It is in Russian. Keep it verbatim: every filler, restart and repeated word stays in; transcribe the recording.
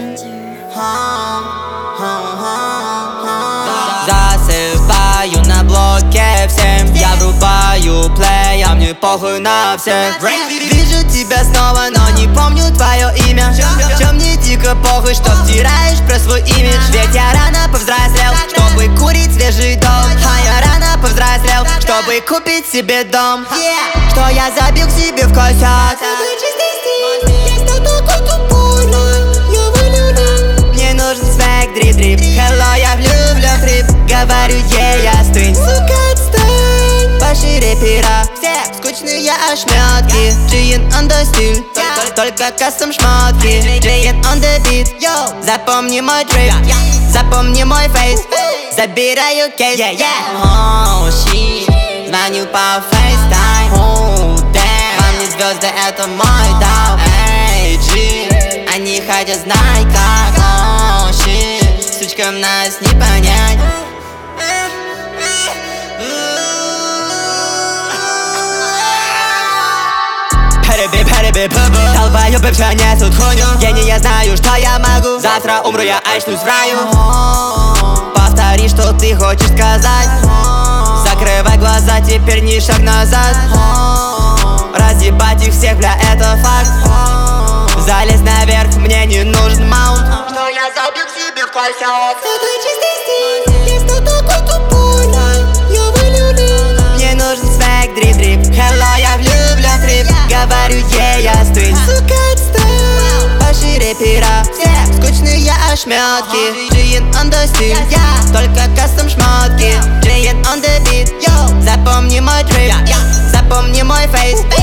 Засыпаю на блоке всем, я врубаю плей, а мне похуй на всех. Вижу тебя снова, но не помню твое имя. Чё мне дико похуй, что втираешь про свой имидж. Ведь я рано повзрослел, чтобы курить свежий дом. А я рано повзрослел, чтобы купить себе дом. Что я забил к себе в косяк. Мне нужен свек, дрип-дрип. Hello, я влюблен в трип. Говорю, ей, остынь. Сука, отстань. Пошире пира. Все скучные ошметки. Джиен on the стиль. Только кастом шмотки. Джиен on the beat. Запомни мой трип. Запомни мой фейс. Забираю кейс. Oh, shit. Звоню по FaceTime. Oh, damn. Вам не звезды, это мой дом. Эй, G. Они хотят знать как. Oh, shit. Сучкам нас не понять. Долбоёбы всё несут хуйню. Гений, я знаю, что я могу. Завтра умру, я очнусь в раю. Повтори, что ты хочешь сказать. Закрывай глаза, теперь ни шаг назад. Разъебать их всех, бля, это факт. Залезь наверх, мне не нужен маунт. Что я забил себе в косяк. Это чистый стиль, есть кто такой тупой. Я влюблен. Мне нужен свек, дрип-дрип. Hello, я влюблен в трип. Говорю, ей, остынь. Сука, отстань. Пошире пира. Все скучные ошметки. Джиен on the стиль. Только кастом шмотки. Джиен on the beat. Запомни мой трип. Запомни мой фейс.